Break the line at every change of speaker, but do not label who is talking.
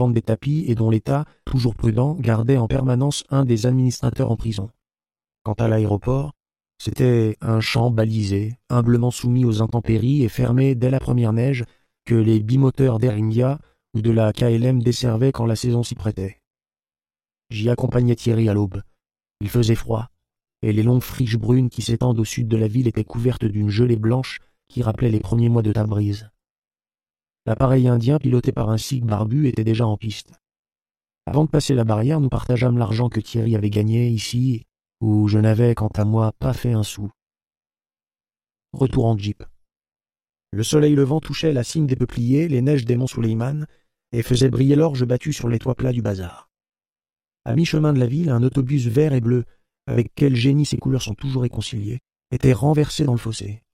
vendent des tapis et dont l'État, toujours prudent, gardait en permanence un des administrateurs en prison. Quant à l'aéroport, c'était un champ balisé, humblement soumis aux intempéries et fermé dès la première neige que les bimoteurs d'Air India ou de la KLM desservaient quand la saison s'y prêtait. J'y accompagnais Thierry à l'aube. Il faisait froid, et les longues friches brunes qui s'étendent au sud de la ville étaient couvertes d'une gelée blanche qui rappelait les premiers mois de Tabriz. L'appareil indien, piloté par un sikh barbu, était déjà en piste. Avant de passer la barrière, nous partageâmes l'argent que Thierry avait gagné ici, où je n'avais, quant à moi, pas fait un sou. Retour en jeep. Le soleil levant touchait la cime des peupliers, les neiges des monts Suleiman, et faisait briller l'orge battue sur les toits plats du bazar. À mi-chemin de la ville, un autobus vert et bleu, avec quel génie ces couleurs sont toujours réconciliées, était renversé dans le fossé.